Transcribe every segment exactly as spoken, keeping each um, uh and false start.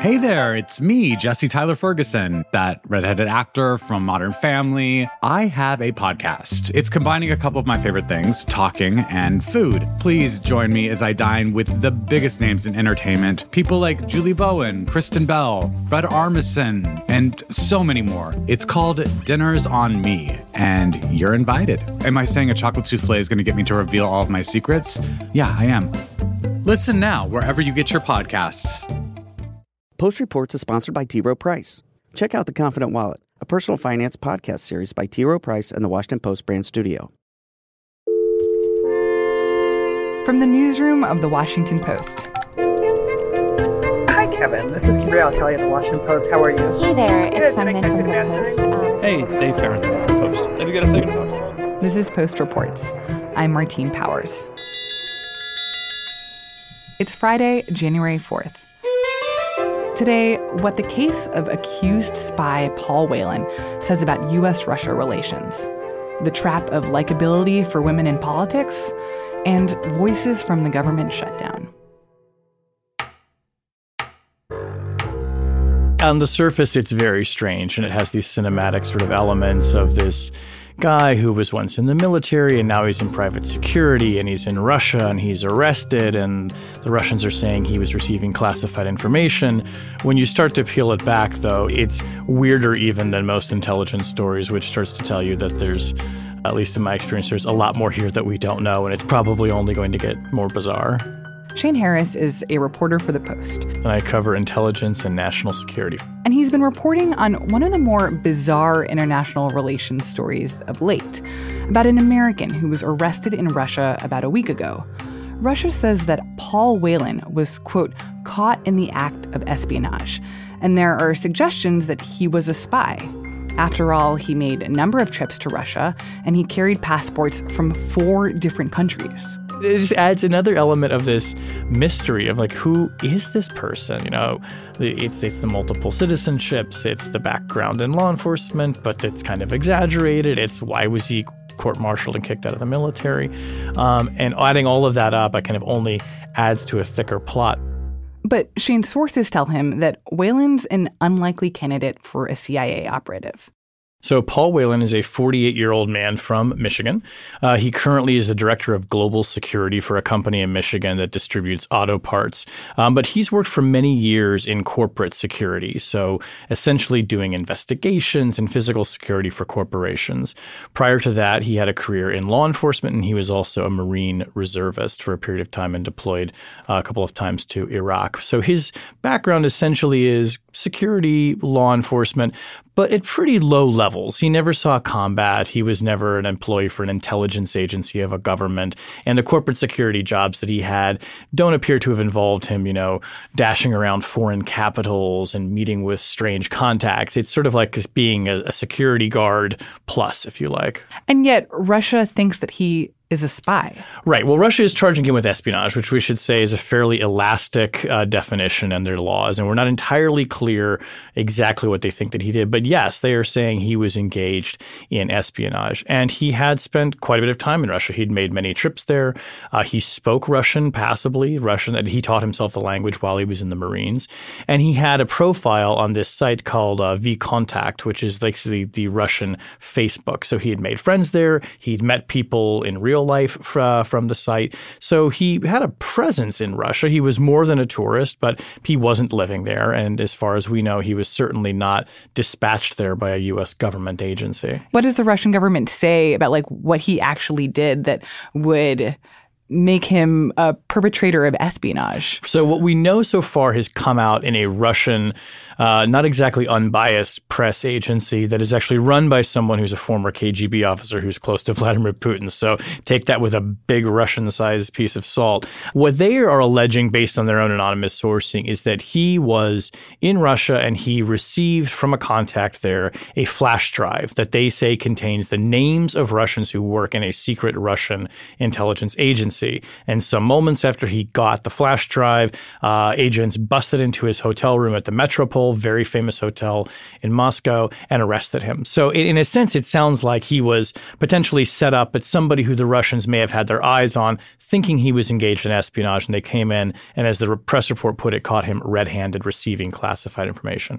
Hey there, it's me, Jesse Tyler Ferguson, that redheaded actor from Modern Family. I have a podcast. It's combining a couple of my favorite things, talking and food. Please join me as I dine with the biggest names in entertainment. People like Julie Bowen, Kristen Bell, Fred Armisen, and so many more. It's called Dinners on Me, and you're invited. Am I saying a chocolate souffle is going to get me to reveal all of my secrets? Yeah, I am. Listen now wherever you get your podcasts. Post Reports is sponsored by T. Rowe Price. Check out The Confident Wallet, a personal finance podcast series by T. Rowe Price and the Washington Post brand studio. From the newsroom of the Washington Post. Hi, Kevin. This is Gabrielle Kelly at the Washington Post. How are you? Hey there, it's Simon from the Post. Um, hey, it's Dave Farrington from Post. Have you got a second to talk to me? This is Post Reports. I'm Martine Powers. It's Friday, January fourth. Today, what the case of accused spy Paul Whelan says about U S Russia relations, the trap of likability for women in politics, and voices from the government shutdown. On the surface, it's very strange, and it has these cinematic sort of elements of this guy who was once in the military and now he's in private security and he's in Russia and he's arrested and the Russians are saying he was receiving classified information. When you start to peel it back, though, it's weirder even than most intelligence stories, which starts to tell you that there's, at least in my experience, there's a lot more here that we don't know, and it's probably only going to get more bizarre. Shane Harris is a reporter for The Post. And I cover intelligence and national security. And he's been reporting on one of the more bizarre international relations stories of late, about an American who was arrested in Russia about a week ago. Russia says that Paul Whelan was, quote, caught in the act of espionage, and there are suggestions that he was a spy. After all, he made a number of trips to Russia, and he carried passports from four different countries. It just adds another element of this mystery of, like, who is this person? You know, it's it's the multiple citizenships, it's the background in law enforcement, but it's kind of exaggerated. It's why was he court-martialed and kicked out of the military? Um, and adding all of that up, I kind of only adds to a thicker plot. But Shane's sources tell him that Whelan's an unlikely candidate for a C I A operative. So Paul Whelan is a forty-eight-year-old man from Michigan. Uh, he currently is the director of global security for a company in Michigan that distributes auto parts. Um, but he's worked for many years in corporate security, so essentially doing investigations and physical security for corporations. Prior to that, he had a career in law enforcement, and he was also a Marine reservist for a period of time and deployed uh, a couple of times to Iraq. So his background essentially is security, law enforcement, but at pretty low levels. He never saw combat. He was never an employee for an intelligence agency of a government. And the corporate security jobs that he had don't appear to have involved him, you know, dashing around foreign capitals and meeting with strange contacts. It's sort of like being a, a security guard plus, if you like. And yet Russia thinks that he is a spy. Right. Well, Russia is charging him with espionage, which we should say is a fairly elastic uh, definition in their laws. And we're not entirely clear exactly what they think that he did. But yes, they are saying he was engaged in espionage. And he had spent quite a bit of time in Russia. He'd made many trips there. Uh, he spoke Russian passably, Russian, that he taught himself the language while he was in the Marines. And he had a profile on this site called uh, VKontakte, which is like the, the Russian Facebook. So he had made friends there. He'd met people in real life fra- from the site. So he had a presence in Russia. He was more than a tourist, but he wasn't living there. And as far as we know, he was certainly not dispatched there by a U S government agency. What does the Russian government say about like what he actually did that would make him a perpetrator of espionage? So what we know so far has come out in a Russian, uh, not exactly unbiased press agency that is actually run by someone who's a former K G B officer who's close to Vladimir Putin. So take that with a big Russian-sized piece of salt. What they are alleging, based on their own anonymous sourcing, is that he was in Russia and he received from a contact there a flash drive that they say contains the names of Russians who work in a secret Russian intelligence agency. agency. And some moments after he got the flash drive, uh, agents busted into his hotel room at the Metropole, very famous hotel in Moscow, and arrested him. So in, in a sense, it sounds like he was potentially set up as somebody who the Russians may have had their eyes on, thinking he was engaged in espionage, and they came in and, as the press report put it, caught him red-handed receiving classified information.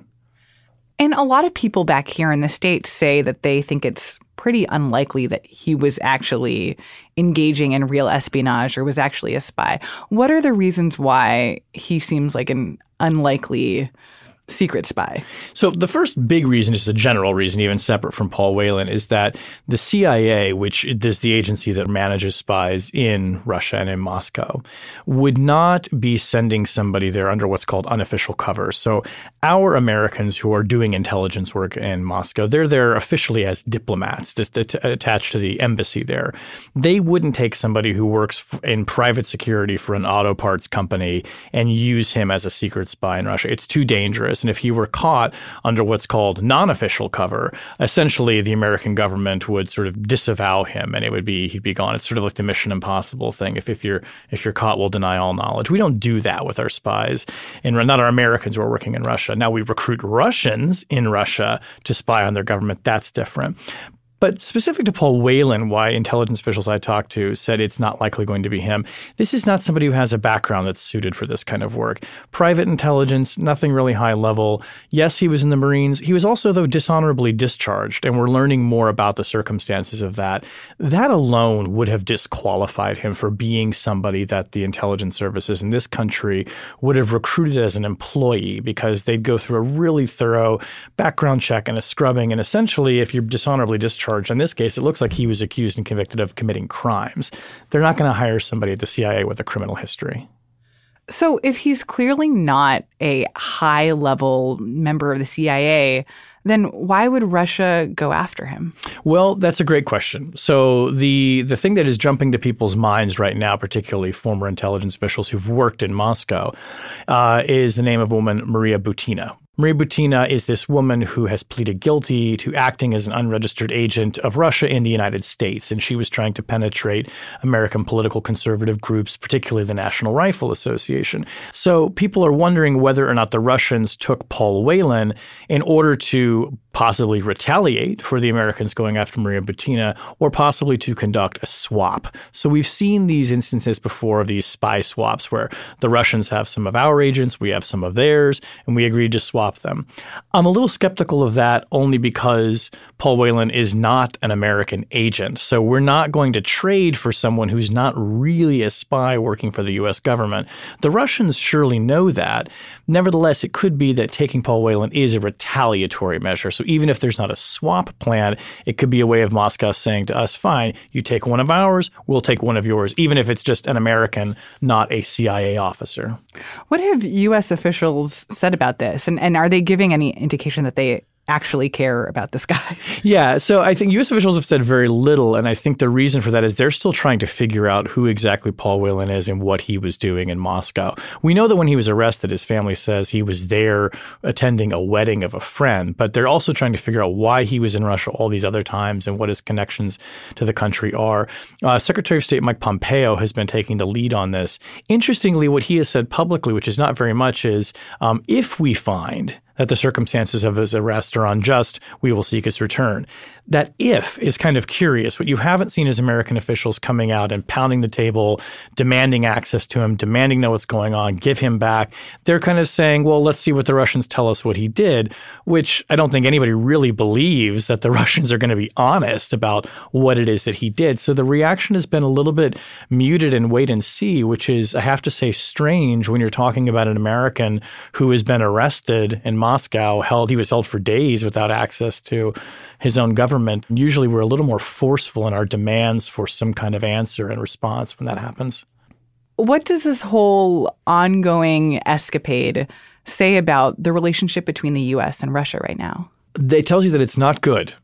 And a lot of people back here in the States say that they think it's pretty unlikely that he was actually engaging in real espionage or was actually a spy. What are the reasons why he seems like an unlikely secret spy? So the first big reason, just a general reason, even separate from Paul Whelan, is that the C I A, which is the agency that manages spies in Russia and in Moscow, would not be sending somebody there under what's called unofficial cover. So our Americans who are doing intelligence work in Moscow, they're there officially as diplomats, just at- attached to the embassy there. They wouldn't take somebody who works in private security for an auto parts company and use him as a secret spy in Russia. It's too dangerous. And if he were caught under what's called non-official cover, essentially the American government would sort of disavow him, and it would be he'd be gone. It's sort of like the Mission Impossible thing. If if you're if you're caught, we'll deny all knowledge. We don't do that with our spies, and not our Americans who are working in Russia. Now we recruit Russians in Russia to spy on their government. That's different. But specific to Paul Whelan, why intelligence officials I talked to said it's not likely going to be him, this is not somebody who has a background that's suited for this kind of work. Private intelligence, nothing really high level. Yes, he was in the Marines. He was also, though, dishonorably discharged, and we're learning more about the circumstances of that. That alone would have disqualified him for being somebody that the intelligence services in this country would have recruited as an employee, because they'd go through a really thorough background check and a scrubbing. And essentially, if you're dishonorably discharged, in this case, it looks like he was accused and convicted of committing crimes. They're not going to hire somebody at the C I A with a criminal history. So if he's clearly not a high-level member of the C I A, then why would Russia go after him? Well, that's a great question. So the the thing that is jumping to people's minds right now, particularly former intelligence officials who've worked in Moscow, uh, is the name of a woman, Maria Butina. Maria Butina is this woman who has pleaded guilty to acting as an unregistered agent of Russia in the United States, and she was trying to penetrate American political conservative groups, particularly the National Rifle Association. So people are wondering whether or not the Russians took Paul Whelan in order to possibly retaliate for the Americans going after Maria Butina, or possibly to conduct a swap. So we've seen these instances before of these spy swaps where the Russians have some of our agents, we have some of theirs, and we agreed to swap them. I'm a little skeptical of that only because Paul Whelan is not an American agent. So we're not going to trade for someone who's not really a spy working for the U S government. The Russians surely know that. Nevertheless, it could be that taking Paul Whelan is a retaliatory measure. So even if there's not a swap plan, it could be a way of Moscow saying to us, fine, you take one of ours, we'll take one of yours, even if it's just an American, not a C I A officer. What have U S officials said about this? And, and are they giving any indication that they actually care about this guy? Yeah, so I think U S officials have said very little, and I think the reason for that is they're still trying to figure out who exactly Paul Whelan is and what he was doing in Moscow. We know that when he was arrested, his family says he was there attending a wedding of a friend, but they're also trying to figure out why he was in Russia all these other times and what his connections to the country are. Uh, Secretary of State Mike Pompeo has been taking the lead on this. Interestingly, what he has said publicly, which is not very much, is um, if we find that the circumstances of his arrest are unjust, we will seek his return. That if is kind of curious. What you haven't seen is American officials coming out and pounding the table, demanding access to him, demanding know what's going on, give him back. They're kind of saying, well, let's see what the Russians tell us what he did, which I don't think anybody really believes that the Russians are going to be honest about what it is that he did. So the reaction has been a little bit muted and wait and see, which is, I have to say, strange when you're talking about an American who has been arrested in Moscow, held, he was held for days without access to his own government. Usually we're a little more forceful in our demands for some kind of answer and response when that happens. What does this whole ongoing escapade say about the relationship between the U S and Russia right now? It tells you that it's not good.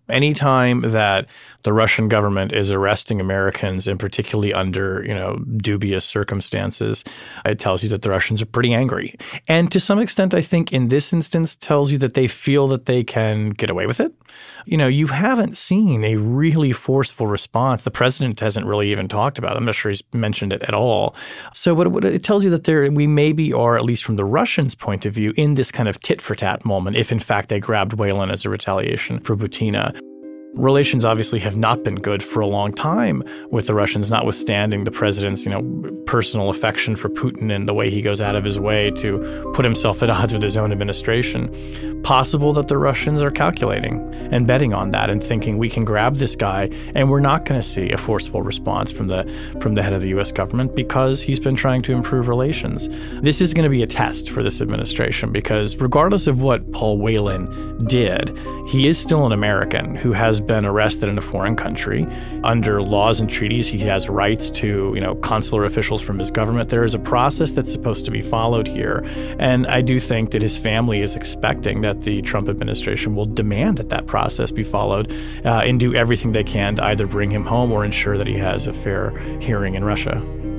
Anytime that the Russian government is arresting Americans, and particularly under, you know, dubious circumstances, it tells you that the Russians are pretty angry. And to some extent, I think in this instance, tells you that they feel that they can get away with it. You know, you haven't seen a really forceful response. The president hasn't really even talked about it. I'm not sure he's mentioned it at all. So what, what it tells you that there we maybe are, at least from the Russians' point of view, in this kind of tit-for-tat moment, if in fact they grabbed Whelan as a retaliation for Butina. Relations obviously have not been good for a long time with the Russians, notwithstanding the president's, you know, personal affection for Putin and the way he goes out of his way to put himself at odds with his own administration. Possible that the Russians are calculating and betting on that and thinking we can grab this guy and we're not going to see a forceful response from the from the head of the U S government because he's been trying to improve relations. This is going to be a test for this administration because regardless of what Paul Whelan did, he is still an American who has been arrested in a foreign country. Under laws and treaties, he has rights to, you know, consular officials from his government. There is a process that's supposed to be followed here. And I do think that his family is expecting that the Trump administration will demand that that process be followed uh, and do everything they can to either bring him home or ensure that he has a fair hearing in Russia.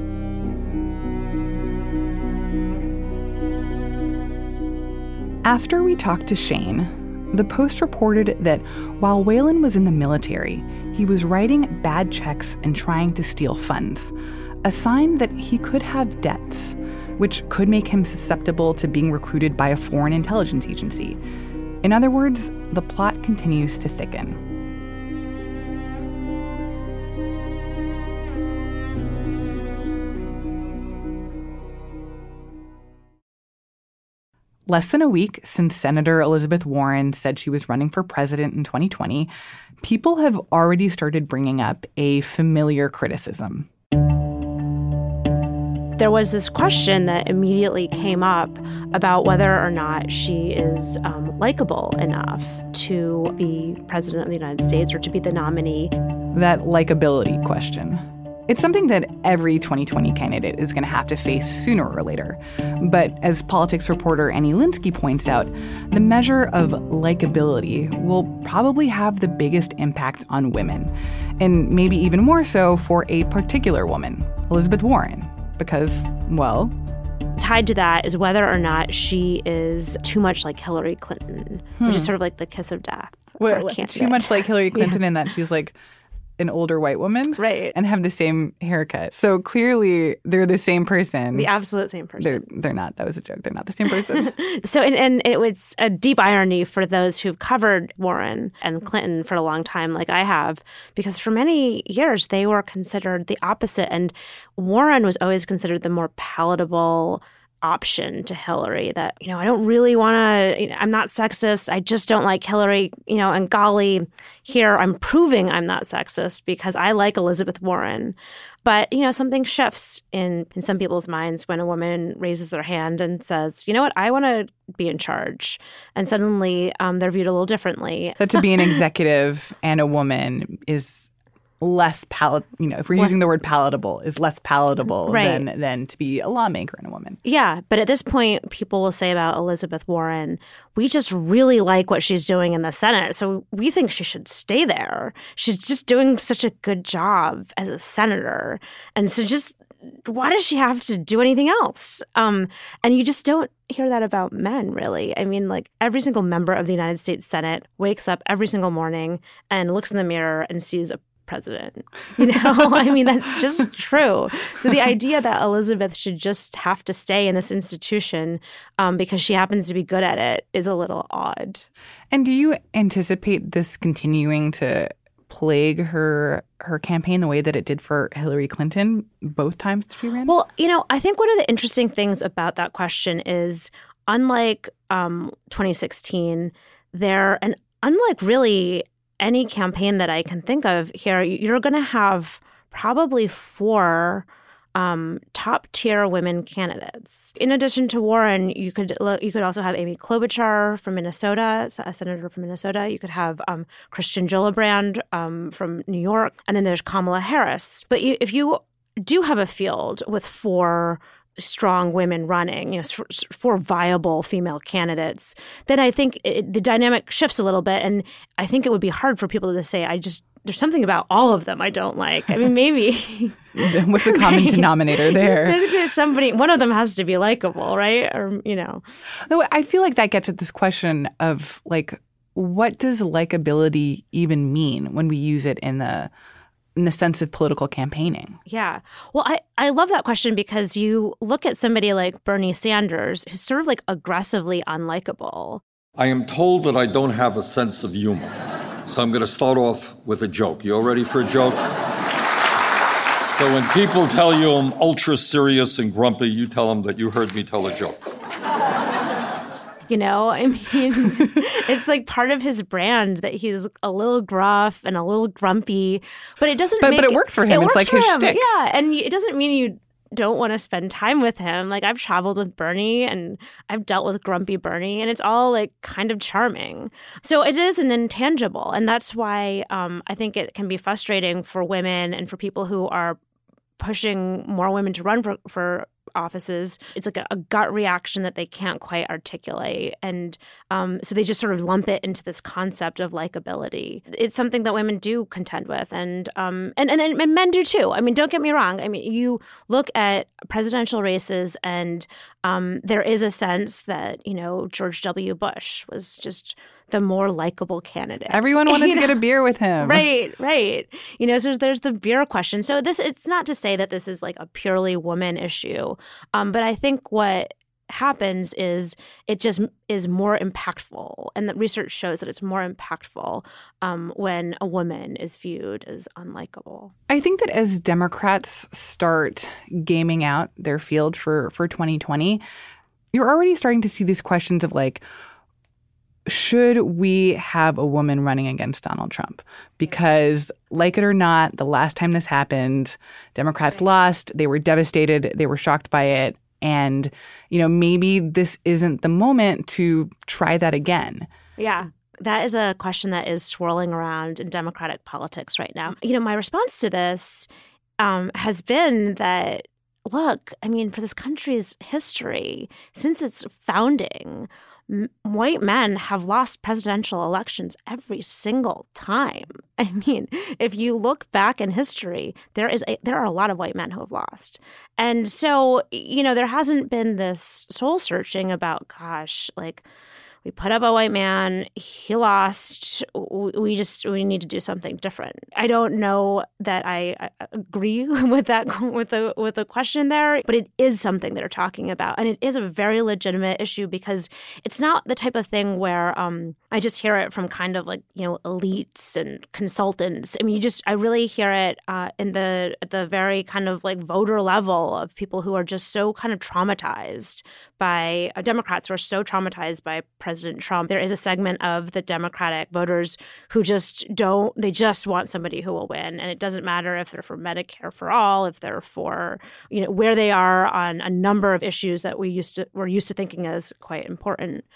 After we talked to Shane, the Post reported that while Whelan was in the military, he was writing bad checks and trying to steal funds, a sign that he could have debts, which could make him susceptible to being recruited by a foreign intelligence agency. In other words, the plot continues to thicken. Less than a week since Senator Elizabeth Warren said she was running for president in twenty twenty, people have already started bringing up a familiar criticism. There was this question that immediately came up about whether or not she is um, likable enough to be president of the United States or to be the nominee. That likability question. It's something that every twenty twenty candidate is going to have to face sooner or later. But as politics reporter Annie Linsky points out, the measure of likability will probably have the biggest impact on women, and maybe even more so for a particular woman, Elizabeth Warren, because, well... Tied to that is whether or not she is too much like Hillary Clinton, hmm. which is sort of like the kiss of death. Well, too much like Hillary Clinton yeah. in that she's like an older white woman, right, and have the same haircut. So clearly they're the same person. The absolute same person. They're they're not. That was a joke. They're not the same person. so and, and it was a deep irony for those who've covered Warren and Clinton for a long time, like I have, because for many years they were considered the opposite, and Warren was always considered the more palatable option to Hillary. That, you know, I don't really want to, you know, I'm not sexist. I just don't like Hillary, you know, and golly, here I'm proving I'm not sexist because I like Elizabeth Warren. But, you know, something shifts in, in some people's minds when a woman raises their hand and says, you know what, I want to be in charge. And suddenly um, they're viewed a little differently. That to be an executive and a woman is less palat, you know, if we're less, using the word palatable, is less palatable right. than than to be a lawmaker and a woman. Yeah, but at this point, people will say about Elizabeth Warren, we just really like what she's doing in the Senate, so we think she should stay there. She's just doing such a good job as a senator, and so just why does she have to do anything else? Um, and you just don't hear that about men, really. I mean, like every single member of the United States Senate wakes up every single morning and looks in the mirror and sees a president. You know, I mean, that's just true. So the idea that Elizabeth should just have to stay in this institution um, because she happens to be good at it is a little odd. And do you anticipate this continuing to plague her her campaign the way that it did for Hillary Clinton both times she ran? Well, you know, I think one of the interesting things about that question is, unlike um, twenty sixteen, there and unlike really any campaign that I can think of here, you're going to have probably four um, top-tier women candidates. In addition to Warren, you could you could also have Amy Klobuchar from Minnesota, a senator from Minnesota. You could have um, Christian Gillibrand um, from New York, and then there's Kamala Harris. But you, if you do have a field with four strong women running, you know, for, for viable female candidates, then I think it, the dynamic shifts a little bit. And I think it would be hard for people to say, I just, there's something about all of them I don't like. I mean, maybe. What's the common right? denominator there? There's, there's somebody, one of them has to be likable, right? Or, you know. Though I feel like that gets at this question of, like, what does likability even mean when we use it in the in the sense of political campaigning? Yeah. Well, I, I love that question because you look at somebody like Bernie Sanders, who's sort of like aggressively unlikable. I am told that I don't have a sense of humor. So I'm going to start off with a joke. You all ready for a joke? So when people tell you I'm ultra serious and grumpy, you tell them that you heard me tell a joke. You know, I mean, it's like part of his brand that he's a little gruff and a little grumpy, but it doesn't but, make But it works for him. It it's like his him. shtick. Yeah, and it doesn't mean you don't want to spend time with him. Like, I've traveled with Bernie and I've dealt with grumpy Bernie, and it's all like kind of charming. So it is an intangible, and that's why um, I think it can be frustrating for women and for people who are pushing more women to run for, for offices. It's like a, a gut reaction that they can't quite articulate. And um, so they just sort of lump it into this concept of likability. It's something that women do contend with. And, um, and, and, and men do too. I mean, don't get me wrong. I mean, you look at presidential races and um, there is a sense that, you know, George W. Bush was just the more likable candidate. Everyone wanted you to know? get a beer with him. Right, right. You know, so there's, there's the beer question. So this, it's not to say that this is like a purely woman issue, um, but I think what happens is it just is more impactful, and the research shows that it's more impactful um, when a woman is viewed as unlikable. I think that as Democrats start gaming out their field for, for twenty twenty, you're already starting to see these questions of like, should we have a woman running against Donald Trump? Because, like it or not, the last time this happened, Democrats lost. They were devastated. They were shocked by it. And, you know, maybe this isn't the moment to try that again. Yeah. That is a question that is swirling around in Democratic politics right now. You know, my response to this um, has been that, look, I mean, for this country's history, since its founding, m- white men have lost presidential elections every single time. I mean, if you look back in history, there is a, there are a lot of white men who have lost. And so, you know, there hasn't been this soul searching about, gosh, like, we put up a white man, he lost, we just, we need to do something different. I don't know that I agree with that, with the, with the question there, but it is something they're talking about. And it is a very legitimate issue because it's not the type of thing where um, I just hear it from kind of like, you know, elites and consultants. I mean, you just, I really hear it uh, in the, at the very kind of like voter level of people who are just so kind of traumatized by, uh, Democrats who are so traumatized by President Trump. There is a segment of the Democratic voters who just don't, they just want somebody who will win. And it doesn't matter if they're for Medicare for all, if they're for, you know, where they are on a number of issues that we used to, we're used to thinking as quite important.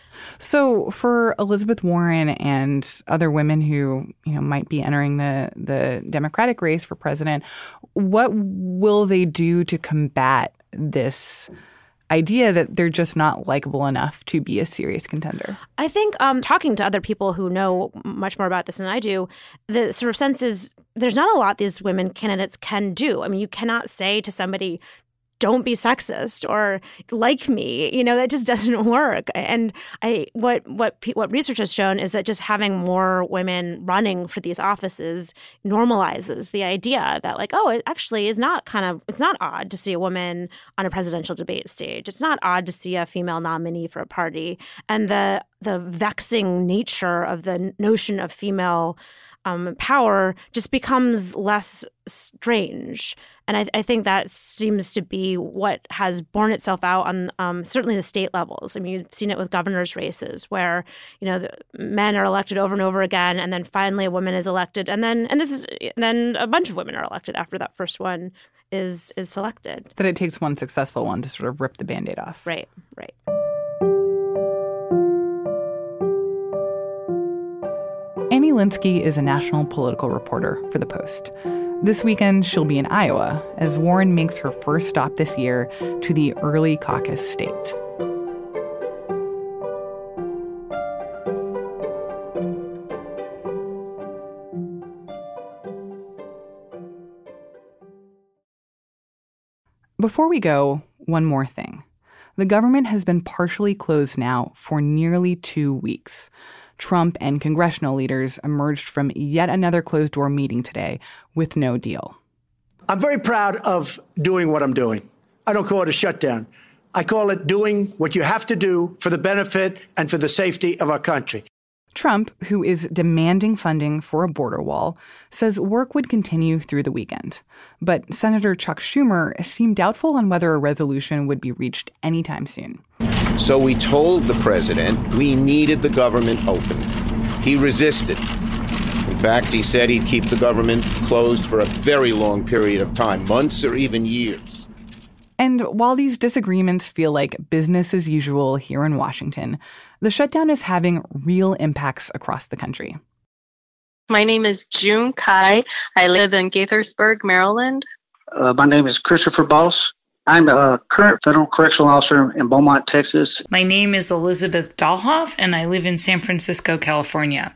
So for Elizabeth Warren and other women who, you know, might be entering the, the Democratic race for president, what will they do to combat this idea that they're just not likable enough to be a serious contender? I think um, talking to other people who know much more about this than I do, the sort of sense is there's not a lot these women candidates can do. I mean, you cannot say to somebody, don't be sexist or like me, you know, that just doesn't work. And I, what what what research has shown is that just having more women running for these offices normalizes the idea that like, oh, it actually is not kind of, it's not odd to see a woman on a presidential debate stage. It's not odd to see a female nominee for a party. And the the vexing nature of the notion of female Um, power just becomes less strange. And I, I think that seems to be what has borne itself out on um, certainly the state levels. I mean, you've seen it with governors' races where, you know, the men are elected over and over again, and then finally a woman is elected. And then and this is then a bunch of women are elected after that first one is is selected. That it takes one successful one to sort of rip the Band-Aid off. Right, right. Annie Linskey is a national political reporter for The Post. This weekend, she'll be in Iowa as Warren makes her first stop this year to the early caucus state. Before we go, one more thing. The government has been partially closed now for nearly two weeks. Trump and congressional leaders emerged from yet another closed-door meeting today with no deal. I'm very proud of doing what I'm doing. I don't call it a shutdown. I call it doing what you have to do for the benefit and for the safety of our country. Trump, who is demanding funding for a border wall, says work would continue through the weekend. But Senator Chuck Schumer seemed doubtful on whether a resolution would be reached anytime soon. So we told the president we needed the government open. He resisted. In fact, he said he'd keep the government closed for a very long period of time, months or even years. And while these disagreements feel like business as usual here in Washington, the shutdown is having real impacts across the country. My name is June Kai. I live in Gaithersburg, Maryland. Uh, my name is Christopher Boss. I'm a current federal correctional officer in Beaumont, Texas. My name is Elizabeth Dahlhoff, and I live in San Francisco, California.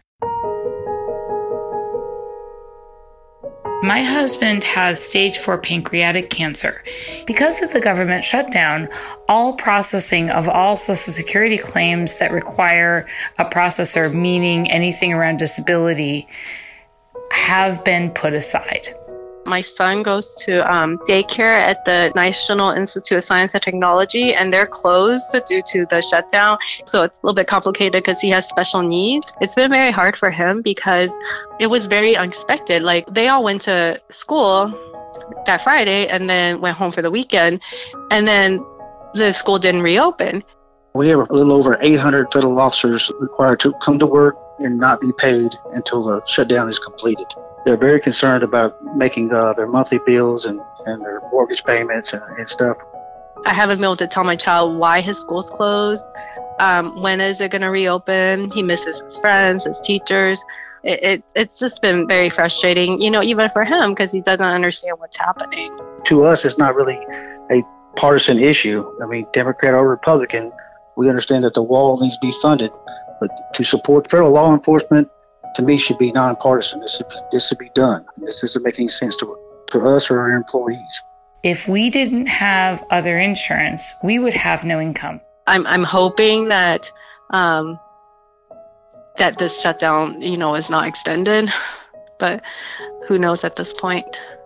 My husband has stage four pancreatic cancer. Because of the government shutdown, all processing of all Social Security claims that require a processor, meaning anything around disability, have been put aside. My son goes to um, daycare at the National Institute of Science and Technology, and they're closed due to the shutdown. So it's a little bit complicated because he has special needs. It's been very hard for him because it was very unexpected. Like, they all went to school that Friday and then went home for the weekend, and then the school didn't reopen. We have a little over eight hundred federal officers required to come to work and not be paid until the shutdown is completed. They're very concerned about making uh, their monthly bills and, and their mortgage payments and, and stuff. I haven't been able to tell my child why his school's closed. Um, when is it going to reopen? He misses his friends, his teachers. It, it It's just been very frustrating, you know, even for him, because he doesn't understand what's happening. To us, it's not really a partisan issue. I mean, Democrat or Republican, we understand that the wall needs to be funded. But to support federal law enforcement, to me, should be nonpartisan. This should be, this should be done. This doesn't make any sense to, to us or our employees. If we didn't have other insurance, we would have no income. I'm I'm hoping that um, that this shutdown, you know, is not extended, but who knows at this point.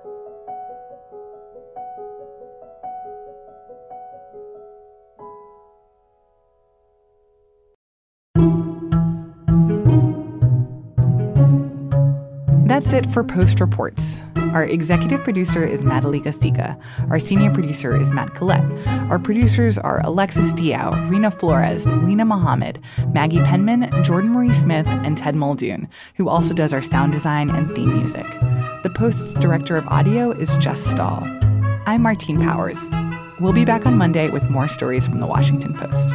That's it for Post Reports. Our executive producer is Madalika Sika. Our senior producer is Matt Collette. Our producers are Alexis Diao, Rena Flores, Lena Mohammed, Maggie Penman, Jordan Marie Smith, and Ted Muldoon, who also does our sound design and theme music. The Post's director of audio is Jess Stahl. I'm Martine Powers. We'll be back on Monday with more stories from the Washington Post.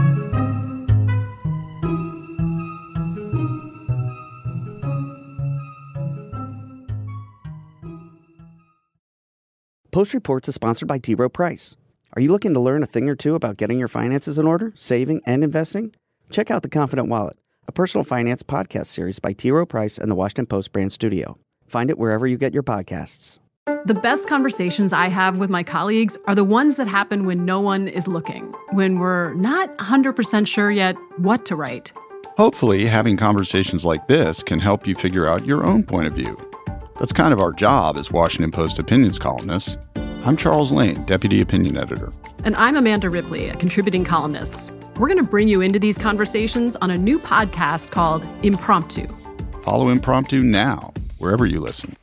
Post Reports is sponsored by T. Rowe Price. Are you looking to learn a thing or two about getting your finances in order, saving, and investing? Check out The Confident Wallet, a personal finance podcast series by T. Rowe Price and the Washington Post brand studio. Find it wherever you get your podcasts. The best conversations I have with my colleagues are the ones that happen when no one is looking, when we're not one hundred percent sure yet what to write. Hopefully, having conversations like this can help you figure out your own point of view. That's kind of our job as Washington Post opinions columnists. I'm Charles Lane, Deputy Opinion Editor. And I'm Amanda Ripley, a contributing columnist. We're going to bring you into these conversations on a new podcast called Impromptu. Follow Impromptu now, wherever you listen.